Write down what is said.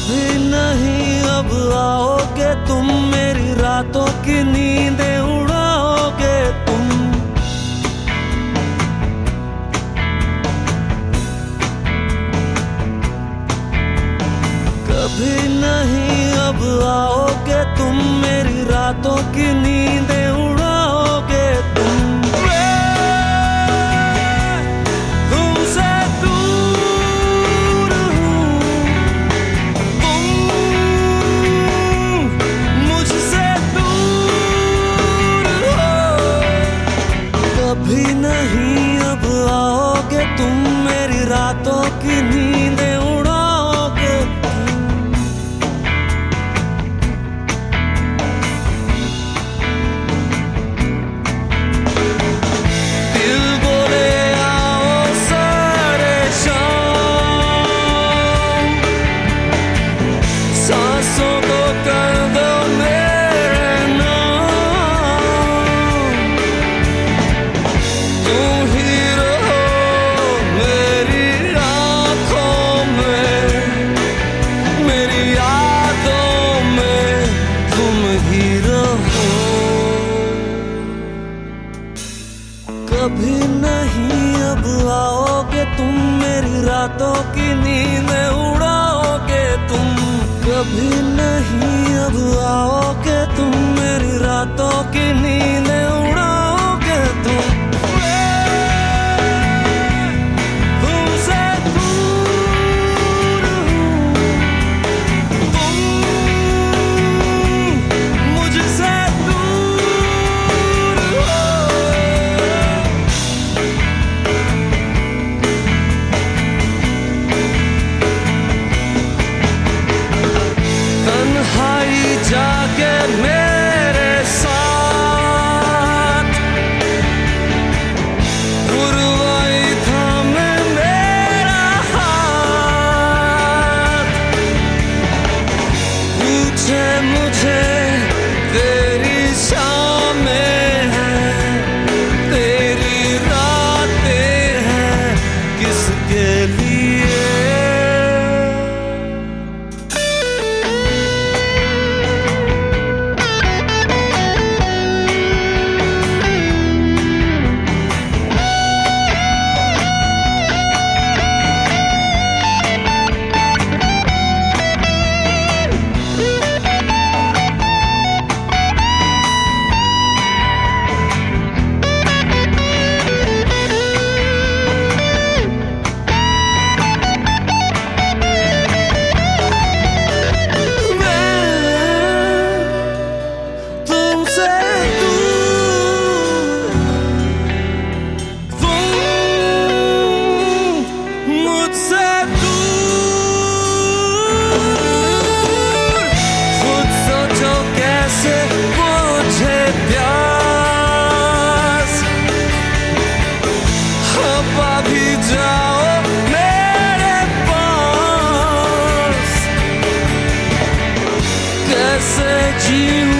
कभी नहीं अब आओगे तुम, मेरी रातों की नींदें उड़ाओगे तुम। कभी नहीं अब आओगे तुम, मेरी रातों की नींदें उड़ाओगे तुम। कभी नहीं अब आओगे तुम, मेरी रातों की नींदें उड़ाओगे तुम। दिल बोले आओ सारे शाम, सांसों को कर दो कभी नहीं अब आओगे तुम, मेरी रातों की नींदें उड़ाओगे तुम। कभी नहीं अब आओगे तुम, मेरी रातों की नींदें उड़ाओगे तुम। जाके मेरे साथ गुरुवाई थामे मेरा हाथ, पूछे मुझे तेरी शामें हैं, तेरी रातें हैं किसके लिए। कैसे जीऊं